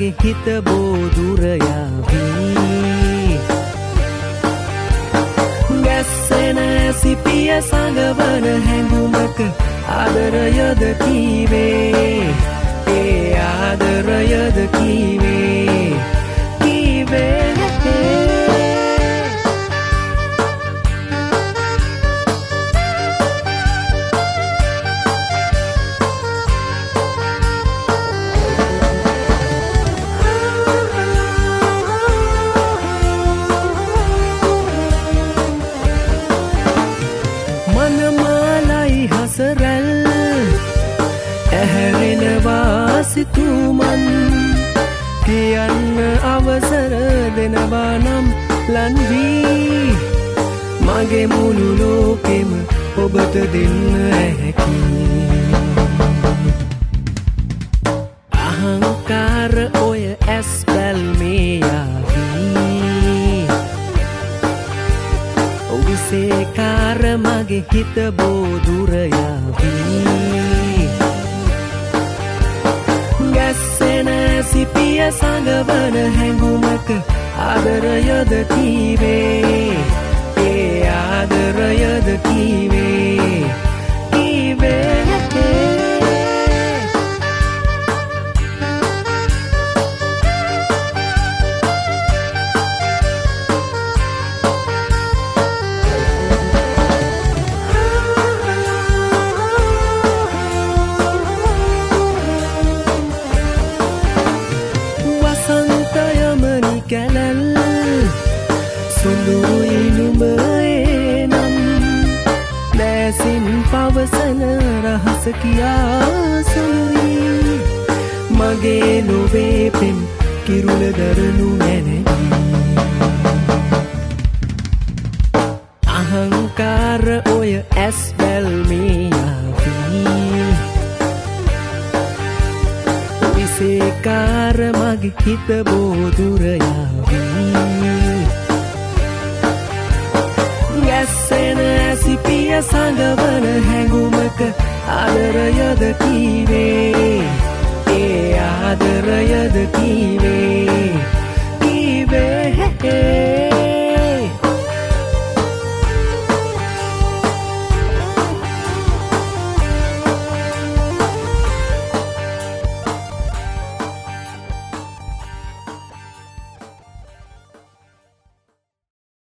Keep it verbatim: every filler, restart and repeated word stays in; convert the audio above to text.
මගේ හිත බෝදුර යාවී ගැස්සෙන සිපිය සඟවන හැඟුමක ආදරයද කීවේ ඒ ආදරයද කීවේ කීවේ සිතුමන් කියන්න අවසර දෙනවා නම් ලන් වී මගේ මුළු ලෝකෙම ඔබට දෙන්න හැකි අහංකාර ඔය ඇස් බැල්මේ යාවී ඔවිසේකාර මගේ හිත බෝදුර යාවී ගැස්සෙන සිපිය සඟවන හැඟුමක ආදරයද කීවේ ඒ ආදරයද කීවේ කීවේ සුඳුයි නුඹේ නම් දැසින් පවසන රහස කියා සොළුරි මගේ ලොවේ පෙම් කිරුල දරනු නැනවි අහංකාර ඔය ඇස් බැල්මේ යාවී විසේකාර මගේ හිත බෝදුර යාවී ගැස්සෙන සිපිය සඟවන හැඟුමක ආදරයද කීවේ ඒ ආදරයද කීවේ